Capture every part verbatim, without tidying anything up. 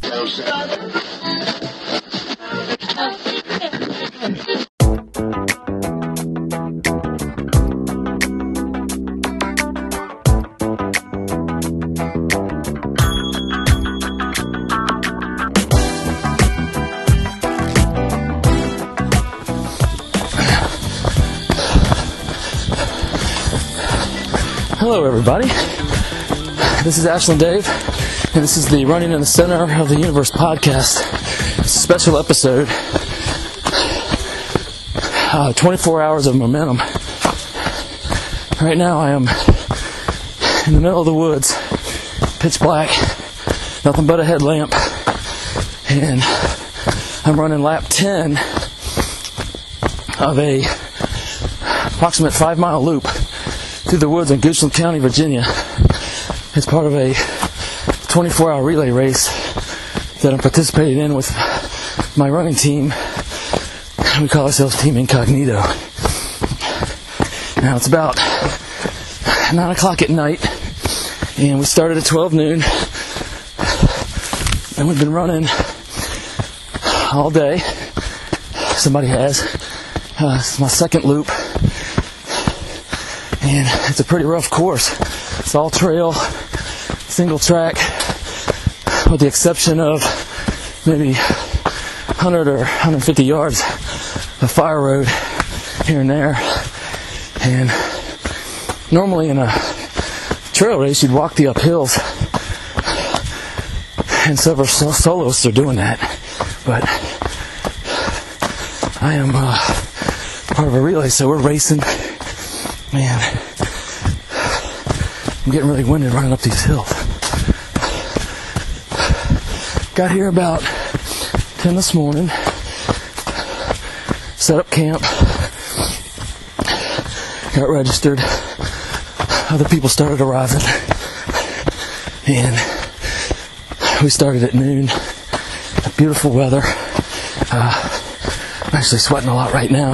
Hello everybody, this is Ashland Dave, and this is the Running in the Center of the Universe podcast. It's a special episode, uh, twenty-four hours of momentum. Right now I am in the middle of the woods, pitch black, nothing but a headlamp, and I'm running lap ten of a approximate five mile loop through the woods in Goochland County, Virginia. It's part of a twenty-four hour relay race that I'm participating in with my running team. We call ourselves Team Incognito. Now it's about nine o'clock at night, and we started at twelve noon, and we've been running all day. Somebody has. Uh, it's my second loop. And it's a pretty rough course. It's all trail, single track, with the exception of maybe one hundred or one hundred fifty yards of fire road here and there. And normally in a trail race, you'd walk the uphills, and several soloists are doing that. But I am uh, part of a relay, so we're racing. Man, I'm getting really winded running up these hills. Got here about ten this morning, set up camp, got registered, other people started arriving, and we started at noon. Beautiful weather. Uh, I'm actually sweating a lot right now.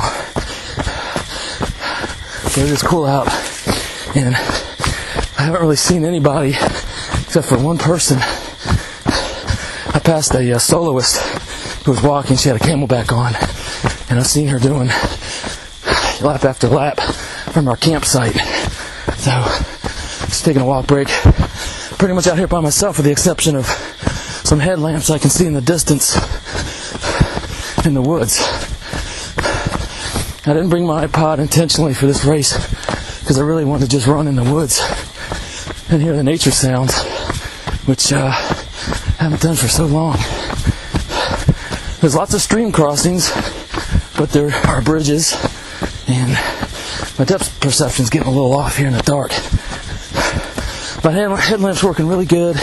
But it is cool out, and I haven't really seen anybody except for one person. I passed a uh, soloist who was walking. She had a Camelback on, and I've seen her doing lap after lap from our campsite. So, just taking a walk break. Pretty much out here by myself, with the exception of some headlamps I can see in the distance in the woods. I didn't bring my iPod intentionally for this race because I really wanted to just run in the woods and hear the nature sounds, which uh, I haven't done for so long. There's lots of stream crossings, but there are bridges, and my depth perception's getting a little off here in the dark. My headlamp's working really good.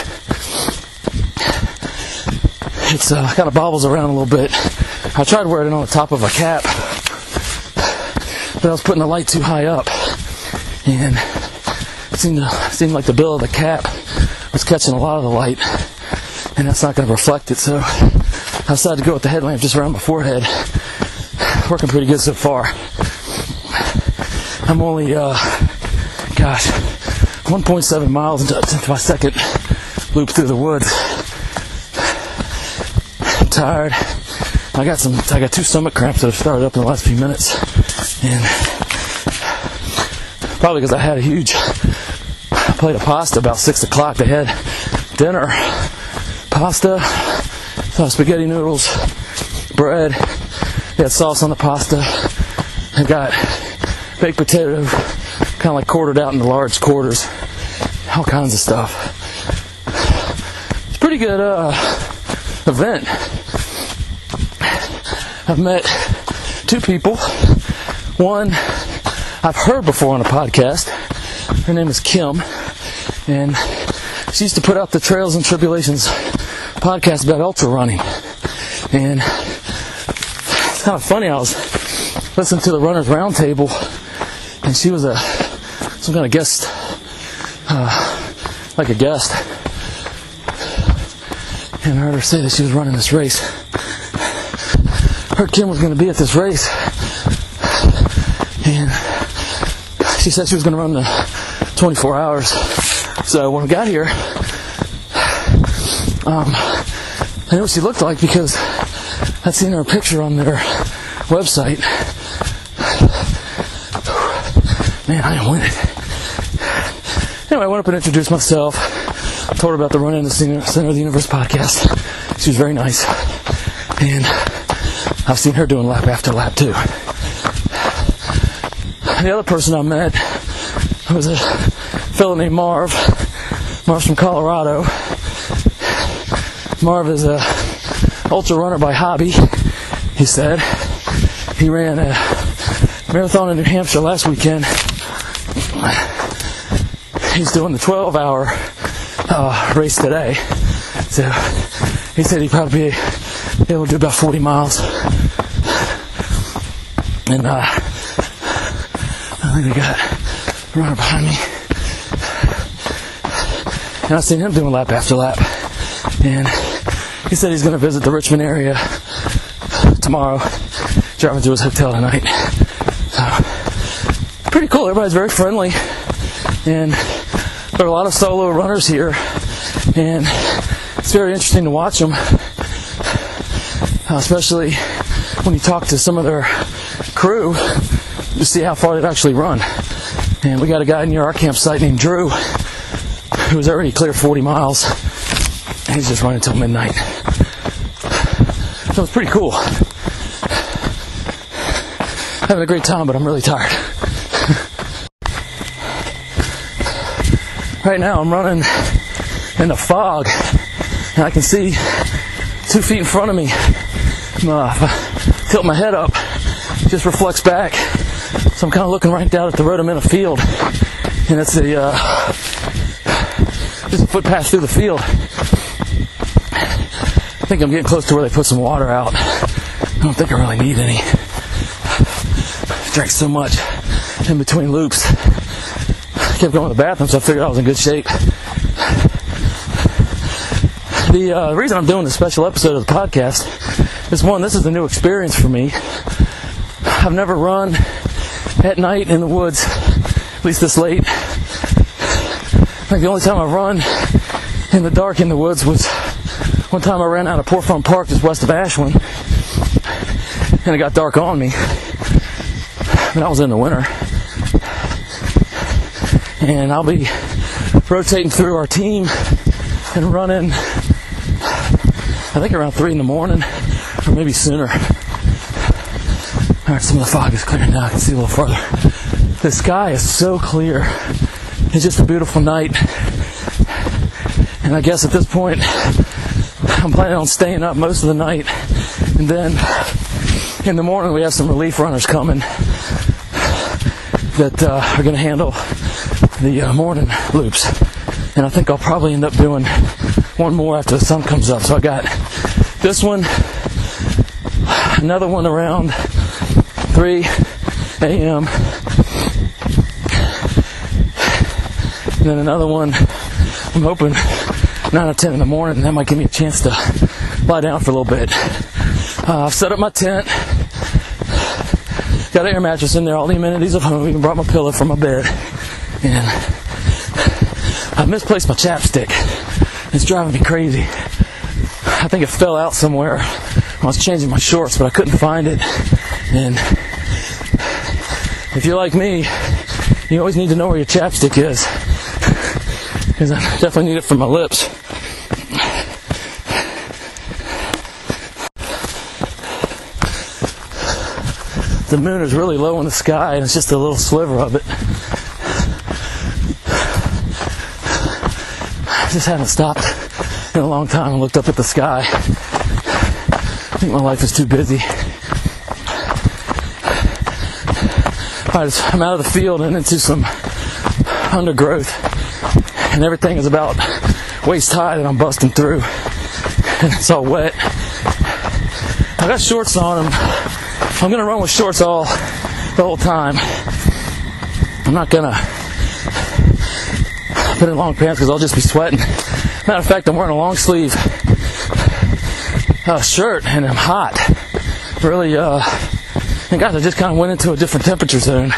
It's uh, kind of bobbles around a little bit. I tried wearing it on the top of a cap, but I was putting the light too high up, and it seemed, to, seemed like the bill of the cap was catching a lot of the light, and that's not going to reflect it, so I decided to go with the headlamp just around my forehead. Working pretty good so far. I'm only, uh, gosh, one point seven miles into, into my second loop through the woods. I'm tired. I got some. I got two stomach cramps that have started up in the last few minutes, and probably because I had a huge plate of pasta about six o'clock. They had dinner, pasta, some spaghetti noodles, bread. They had sauce on the pasta. They got baked potato, kind of like quartered out into large quarters. All kinds of stuff. It's a pretty good uh, event. I've met two people. One I've heard before on a podcast. Her name is Kim, and she used to put out the Trails and Tribulations podcast about ultra running. And it's kind of funny, I was listening to the Runners Roundtable, and she was a some kind of guest, uh, like a guest, and I heard her say that she was running this race. Heard Kim was going to be at this race, and she said she was going to run the twenty-four hours. So when we got here, um, I knew what she looked like because I'd seen her picture on their website. Man, I am winning. Anyway, I went up and introduced myself. Told her about the Run in the Center of the Universe podcast. She was very nice. And I've seen her doing lap after lap too. The other person I met was a fellow named Marv. Marv's from Colorado. Marv is a ultra runner by hobby, he said. He ran a marathon in New Hampshire last weekend. He's doing the twelve hour uh, race today. So he said he'd probably be able to do about forty miles. And uh, I think they got a runner behind me. And I've seen him doing lap after lap. And he said he's going to visit the Richmond area tomorrow, driving to his hotel tonight. So, pretty cool. Everybody's very friendly. And there are a lot of solo runners here. And it's very interesting to watch them, especially when you talk to some of their crew to see how far they've actually run. And we got a guy near our campsite named Drew who's already cleared forty miles, and he's just running until midnight. So it's pretty cool. Having a great time, but I'm really tired. Right now I'm running in the fog, and I can see two feet in front of me. Uh, if I tilt my head up, it just reflects back. So I'm kind of looking right down at the road. I'm in a field, and it's a uh, just a footpath through the field. I think I'm getting close to where they put some water out. I don't think I really need any. I drank so much in between loops. I kept going to the bathroom, so I figured I was in good shape. The uh, reason I'm doing this special episode of the podcast is, one, this is a new experience for me. I've never run at night in the woods, at least this late. I think the only time I've run in the dark in the woods was one time I ran out of Poor Farm Park just west of Ashland, and it got dark on me. And that was in the winter. And I'll be rotating through our team and running, I think around three in the morning, or maybe sooner. Alright, some of the fog is clearing now. I can see a little farther. The sky is so clear. It's just a beautiful night. And I guess at this point, I'm planning on staying up most of the night. And then in the morning, we have some relief runners coming that uh, are going to handle the uh, morning loops. And I think I'll probably end up doing one more after the sun comes up. So I got this one, another one around three a.m. and then another one, I'm hoping nine or ten in the morning, and that might give me a chance to lie down for a little bit. Uh, I've set up my tent, got an air mattress in there, all the amenities of home, even brought my pillow from my bed, and I misplaced my chapstick. It's driving me crazy. I think it fell out somewhere when I was changing my shorts, but I couldn't find it. And if you're like me, you always need to know where your chapstick is, because I definitely need it for my lips. The moon is really low in the sky, and it's just a little sliver of it. I just haven't stopped in a long time and looked up at the sky. I think my life is too busy. Alright, I'm out of the field and into some undergrowth, and everything is about waist high that I'm busting through, and it's all wet. I got shorts on. I'm, I'm gonna run with shorts all the whole time. I'm not gonna put in long pants because I'll just be sweating. Matter of fact, I'm wearing a long sleeve uh, shirt, and I'm hot. Really, uh, and guys, I just kind of went into a different temperature zone.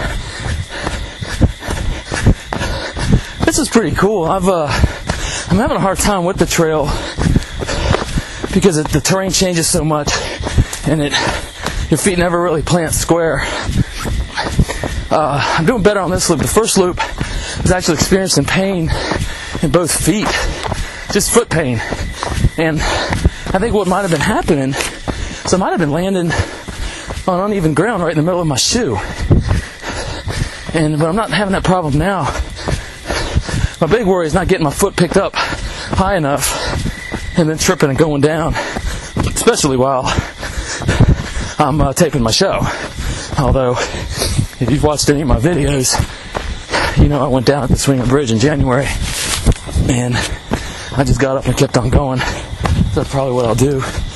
This is pretty cool. I've, uh, I'm having a hard time with the trail because it, the terrain changes so much, and it your feet never really plant square. Uh, I'm doing better on this loop. The first loop was actually experiencing pain in both feet, just foot pain, and I think what might have been happening, so I might have been landing on uneven ground right in the middle of my shoe, and but I'm not having that problem now. My big worry is not getting my foot picked up high enough and then tripping and going down, especially while I'm uh, taping my show. Although, if you've watched any of my videos, you know I went down at the Swinging Bridge in January, and I just got up and kept on going. That's probably what I'll do.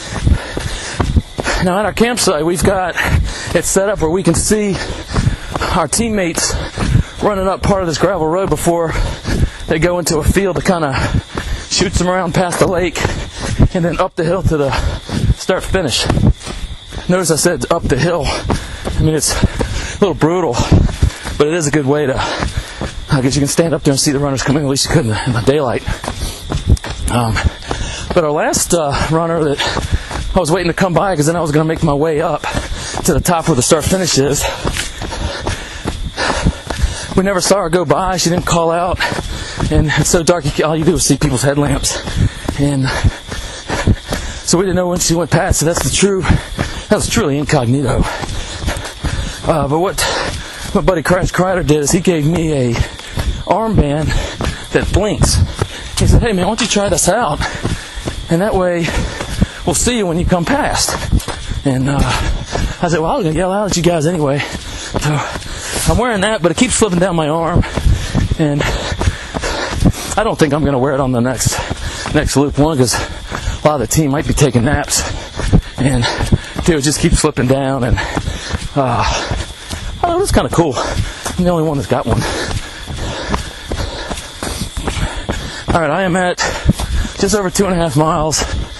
Now at our campsite, we've got it set up where we can see our teammates running up part of this gravel road before they go into a field that kind of shoots them around past the lake and then up the hill to the start finish. Notice I said up the hill. I mean, it's a little brutal, but it is a good way to, I guess you can stand up there and see the runners coming, at least you could in the, in the daylight. Um, but our last uh, runner that I was waiting to come by, because then I was going to make my way up to the top where the start finish is. We never saw her go by. She didn't call out, and it's so dark all you do is see people's headlamps, and so we didn't know when she went past. So that's the true, that was truly incognito. Uh, but what my buddy Crash Kreider did is he gave me a armband that blinks. He said, "Hey man, why don't you try this out? And that way we'll see you when you come past." And uh, I said, "Well, I was gonna yell out at you guys anyway." So I'm wearing that, but it keeps slipping down my arm, and I don't think I'm going to wear it on the next next loop. One, because a lot of the team might be taking naps, and two, it just keeps slipping down, and uh, oh, it's kind of cool. I'm the only one that's got one. All right, I am at just over two and a half miles,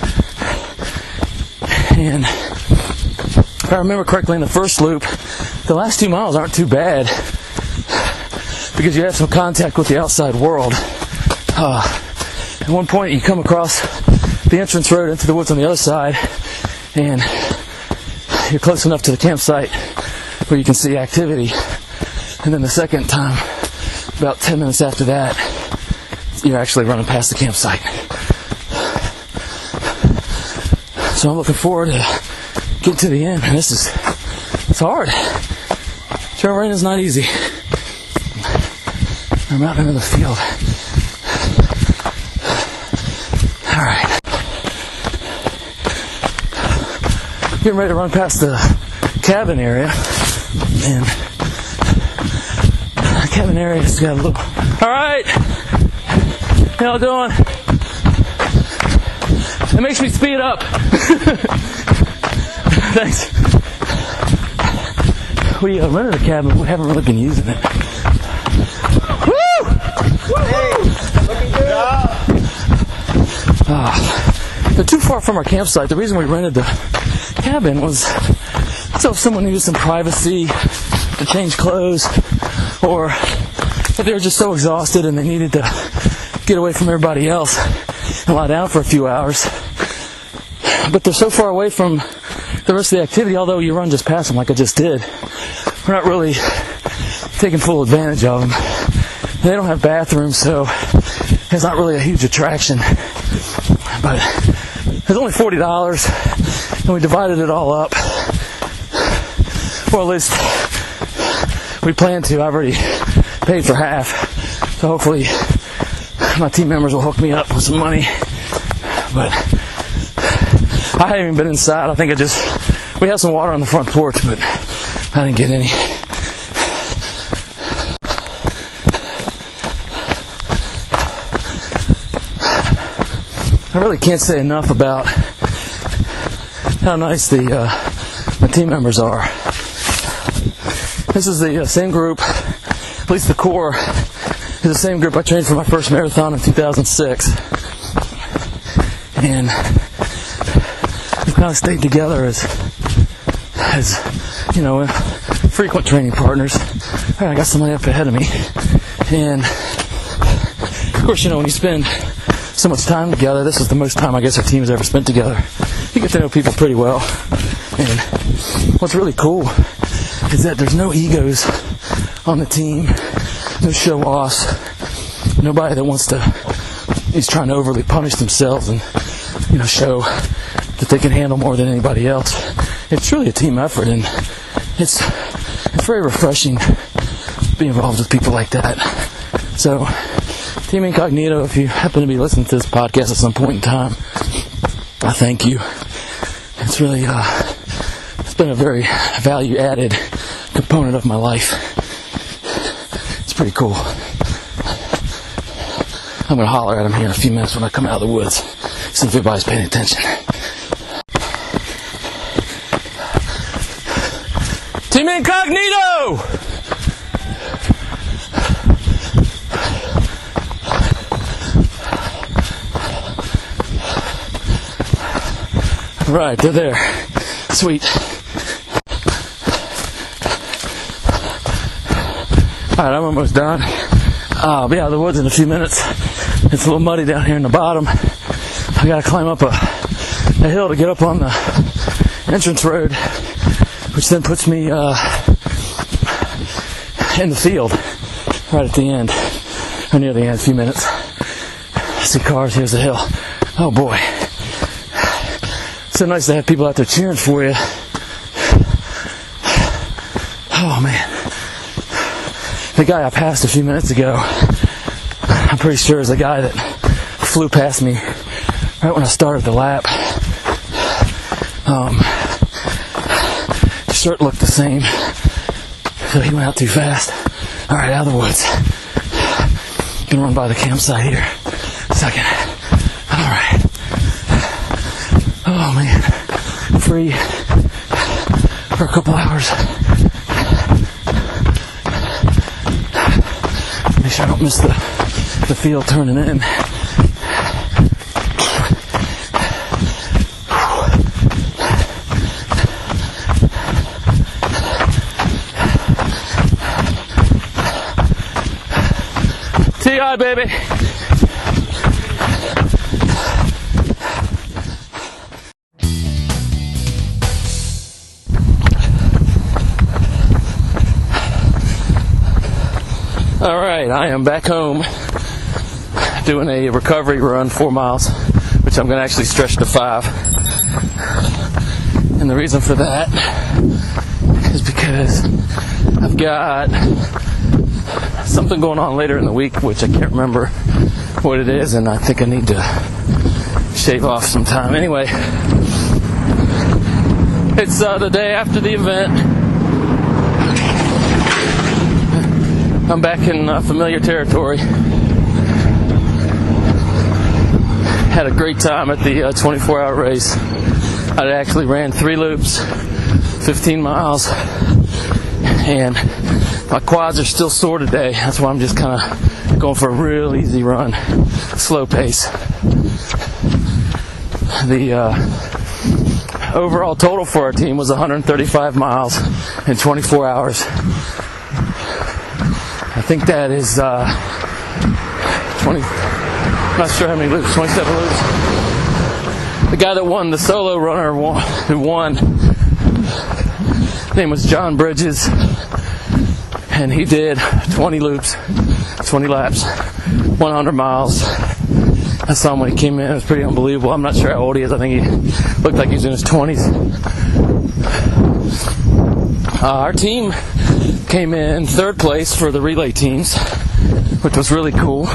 and if I remember correctly in the first loop, the last two miles aren't too bad because you have some contact with the outside world. Uh, at one point you come across the entrance road into the woods on the other side, and you're close enough to the campsite where you can see activity. And then the second time, about ten minutes after that, you're actually running past the campsite. So I'm looking forward to getting to the end, and this is, it's hard. Trail running is not easy. I'm out into the field. Alright. Getting ready to run past the cabin area. And the cabin area has got a little... Alright! How y'all doing? It makes me speed up. Thanks. We uh, rented a cabin, we haven't really been using it. Woo! Hey, looking good. Uh, they're too far from our campsite. The reason we rented the cabin was so if someone needed some privacy to change clothes, or if they were just so exhausted and they needed to get away from everybody else and lie down for a few hours. But they're so far away from the rest of the activity, although you run just past them like I just did, we're not really taking full advantage of them. They don't have bathrooms, so it's not really a huge attraction. But it's only forty dollars, and we divided it all up. Or at least we plan to. I've already paid for half, so hopefully my team members will hook me up with some money. But I haven't even been inside. I think I just, we have some water on the front porch, but I didn't get any. I really can't say enough about how nice the uh, the team members are. This is the uh, same group, at least the core, is the same group I trained for my first marathon in two thousand six. And we've kind of stayed together as, as you know, frequent training partners. All right, I got somebody up ahead of me. And, of course, you know, when you spend so much time together. This is the most time I guess our team has ever spent together. You get to know people pretty well. And what's really cool is that there's no egos on the team, no show-offs, nobody that wants to, is trying to overly punish themselves and, you know, show that they can handle more than anybody else. It's really a team effort, and it's it's very refreshing to be involved with people like that. So, Team Incognito, if you happen to be listening to this podcast at some point in time, I thank you. It's really, uh, it's been a very value-added component of my life. It's pretty cool. I'm going to holler at them here in a few minutes when I come out of the woods, see if everybody's paying attention. Team Incognito! Right, they're there. Sweet. Alright, I'm almost done. Uh, I'll be out of the woods in a few minutes. It's a little muddy down here in the bottom. I gotta climb up a, a hill to get up on the entrance road, which then puts me uh, in the field right at the end, or near the end, a few minutes. I see cars, here's the hill. Oh boy. It's so nice to have people out there cheering for you. Oh man. The guy I passed a few minutes ago, I'm pretty sure is the guy that flew past me right when I started the lap. Um, his shirt looked the same, so he went out too fast. Alright, out of the woods. Gonna run by the campsite here. Second. Alright. Oh man, free for a couple hours. Make sure I don't miss the, the field turning in. T I, baby. All right, I am back home doing a recovery run, four miles, which I'm going to actually stretch to five. And the reason for that is because I've got something going on later in the week, which I can't remember what it is, and I think I need to shave off some time. Anyway, it's uh, the day after the event. I'm back in uh, familiar territory. Had a great time at the uh, twenty-four hour race. I actually ran three loops, fifteen miles, and my quads are still sore today. That's why I'm just kind of going for a real easy run, slow pace. The uh, overall total for our team was one hundred thirty-five miles in twenty-four hours. I think that is uh, twenty, I'm not sure how many loops, twenty-seven loops. The guy that won, the solo runner won, who won, his name was John Bridges, and he did twenty loops, twenty laps, one hundred miles. I saw him when he came in. It was pretty unbelievable. I'm not sure how old he is. I think he looked like he was in his twenties. Uh, our team came in third place for the relay teams, which was really cool.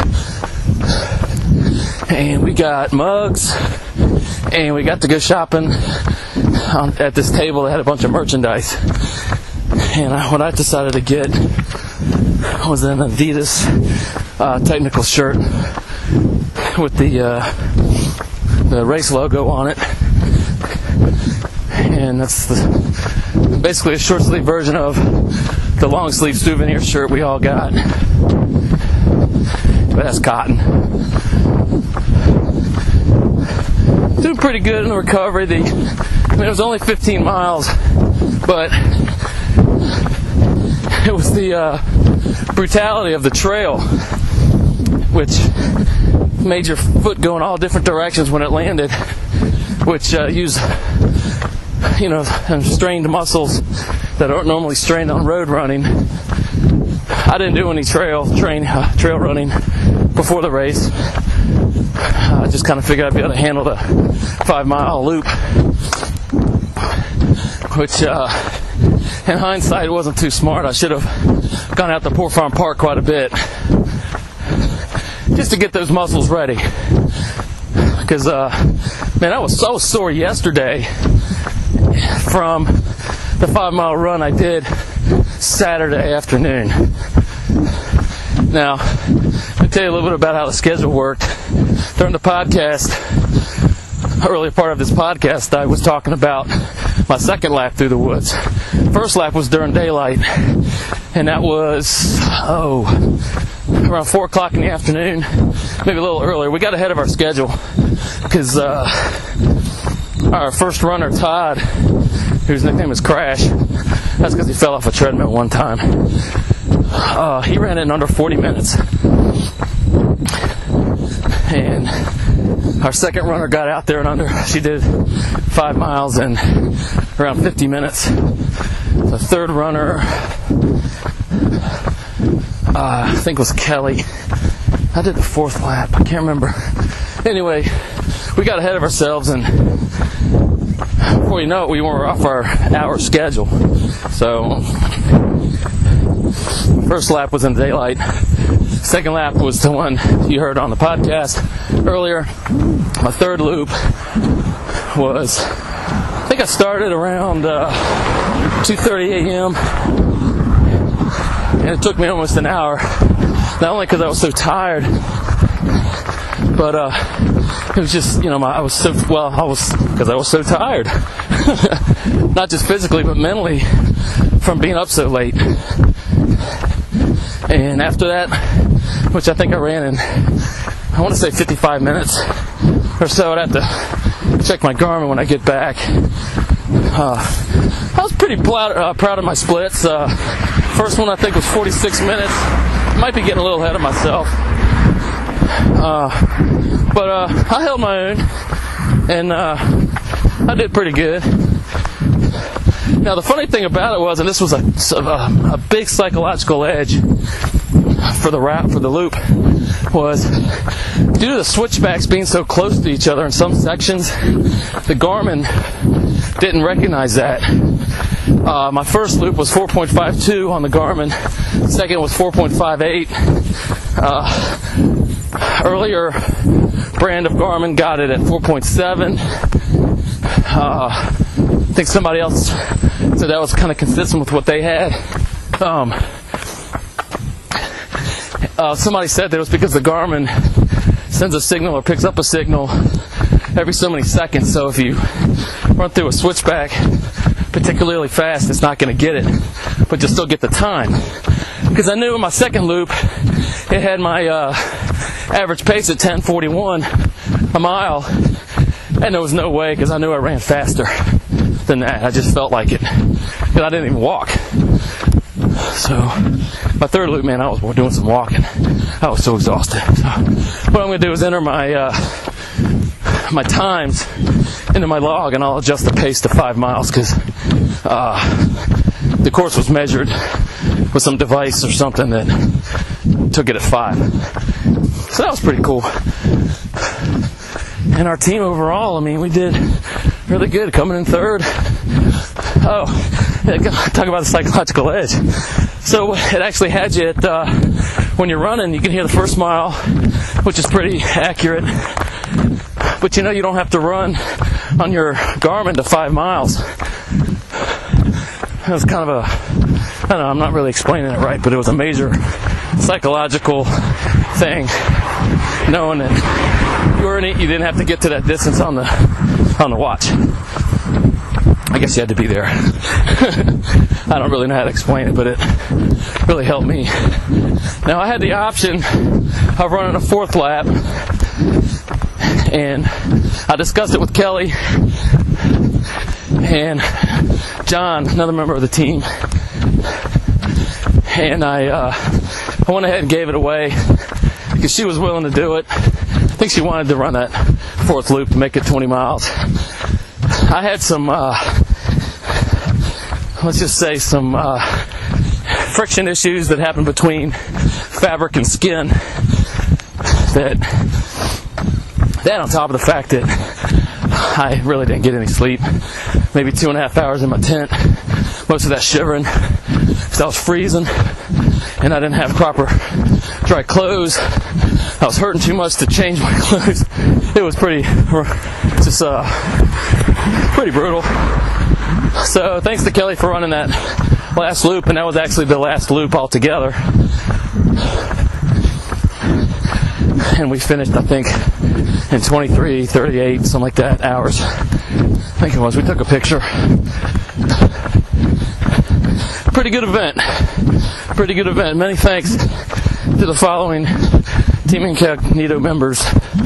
And we got mugs, and we got to go shopping on, at this table that had a bunch of merchandise. And I, what I decided to get was an Adidas uh, technical shirt with the uh, the race logo on it. And that's the, basically a short sleeve version of the long sleeve souvenir shirt we all got. But that's cotton. Doing pretty good in the recovery. The, I mean, it was only fifteen miles, but it was the uh, brutality of the trail, which made your foot go in all different directions when it landed, which uh, use, you know, strained muscles that aren't normally strained on road running. I didn't do any trail train uh, trail running before the race. I just kind of figured I'd be able to handle the five mile loop, which uh, in hindsight wasn't too smart. I should have gone out to Port Farm Park quite a bit just to get those muscles ready. Because uh, man, I was so sore yesterday from the five mile run I did Saturday afternoon. Now, I'll tell you a little bit about how the schedule worked. During the podcast, earlier part of this podcast, I was talking about my second lap through the woods. First lap was during daylight, and that was, oh, around four o'clock in the afternoon, maybe a little earlier. We got ahead of our schedule because uh, our first runner, Todd, whose nickname is Crash, that's because he fell off a treadmill one time. Uh, he ran it in under forty minutes. And our second runner got out there in under, she did five miles in around fifty minutes. The third runner, uh, I think was Kelly. I did the fourth lap, I can't remember. Anyway, we got ahead of ourselves, and before you know it, we were off our hour schedule. So, first lap was in daylight. Second lap was the one you heard on the podcast earlier. My third loop was, I think I started around uh, two thirty a.m. and it took me almost an hour. Not only because I was so tired, but uh, it was just, you know, my, I was so, well, I was, because I was so tired. Not just physically, but mentally from being up so late. And after that, which I think I ran in, I want to say fifty-five minutes or so. I'd have to check my Garmin when I get back. Uh, I was pretty proud, uh, proud of my splits. Uh, first one I think was forty-six minutes. Might be getting a little ahead of myself. Uh, but uh, I held my own, and uh, I did pretty good. Now the funny thing about it was, and this was a, a, a big psychological edge for the route, for the loop, was due to the switchbacks being so close to each other in some sections, the Garmin didn't recognize that. Uh, my first loop was four point five two on the Garmin. Second was four point five eight. Uh, earlier brand of Garmin got it at four point seven. Uh, I think somebody else said that was kind of consistent with what they had. Um, uh, somebody said that it was because the Garmin sends a signal or picks up a signal every so many seconds. So if you run through a switchback particularly fast, it's not going to get it, but you'll still get the time. Because I knew in my second loop, it had my uh, average pace at ten forty-one a mile, and there was no way, because I knew I ran faster than that. I just felt like it, because I didn't even walk. So my third loop, man, I was doing some walking. I was so exhausted. So what I'm going to do is enter my uh, my times into my log, and I'll adjust the pace to five miles, because uh, the course was measured with some device or something that took it at five. So that was pretty cool. And our team overall, I mean, we did really good, coming in third. Oh, yeah, talk about the psychological edge. So it actually had you at, uh, when you're running, you can hear the first mile, which is pretty accurate. But you know, you don't have to run on your Garmin to five miles. It was kind of a, I don't know, I'm not really explaining it right, but it was a major psychological thing, knowing that you were in it, you didn't have to get to that distance on the on the watch. I guess you had to be there. I don't really know how to explain it, but it really helped me. Now I had the option of running a fourth lap, and I discussed it with Kelly and John, another member of the team, and I uh, I went ahead and gave it away because she was willing to do it. think she wanted to run that fourth loop to make it twenty miles. I had some, uh, let's just say some uh, friction issues that happened between fabric and skin. That, that on top of the fact that I really didn't get any sleep. Maybe two and a half hours in my tent. Most of that shivering because I was freezing and I didn't have proper dry clothes. I was hurting too much to change my clothes. It was pretty, just uh, pretty brutal. So thanks to Kelly for running that last loop, and that was actually the last loop altogether. And we finished, I think, in twenty-three, thirty-eight, something like that, hours. I think it was. We took a picture. Pretty good event. Pretty good event. Many thanks to the following Team Incognito members: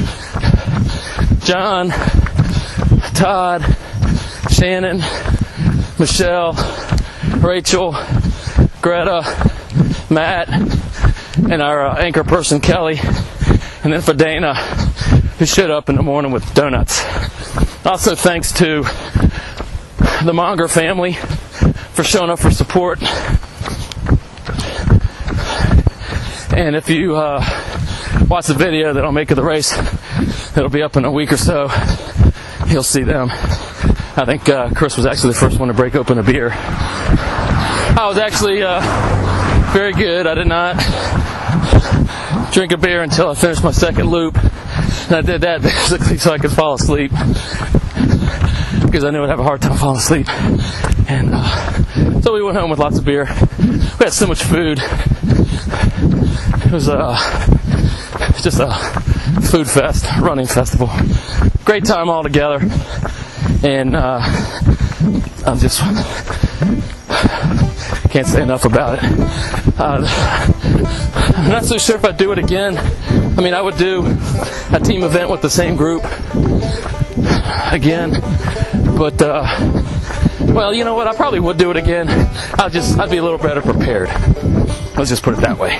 John, Todd, Shannon, Michelle, Rachel, Greta, Matt, and our uh, anchor person Kelly. And then for Dana, who showed up in the morning with donuts. Also thanks to the Monger family for showing up for support. And if you uh, watch the video that I'll make of the race, it'll be up in a week or so, you'll see them. I think uh, Chris was actually the first one to break open a beer. I was actually uh, very good. I did not drink a beer until I finished my second loop. And I did that basically so I could fall asleep, because I knew I'd have a hard time falling asleep. And uh, so we went home with lots of beer. We had so much food. It was uh, just a food fest, running festival. Great time all together. And uh, I'm just can't say enough about it. Uh, I'm not so sure if I'd do it again. I mean, I would do a team event with the same group again, but uh, well, you know what? I probably would do it again. I'll just I'd be a little better prepared. Let's just put it that way.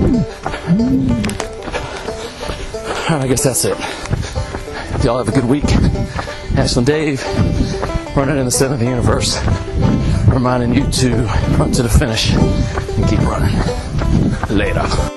I guess that's it. Y'all have a good week. Ashlyn Dave, running in the center of the universe, reminding you to run to the finish and keep running. Later.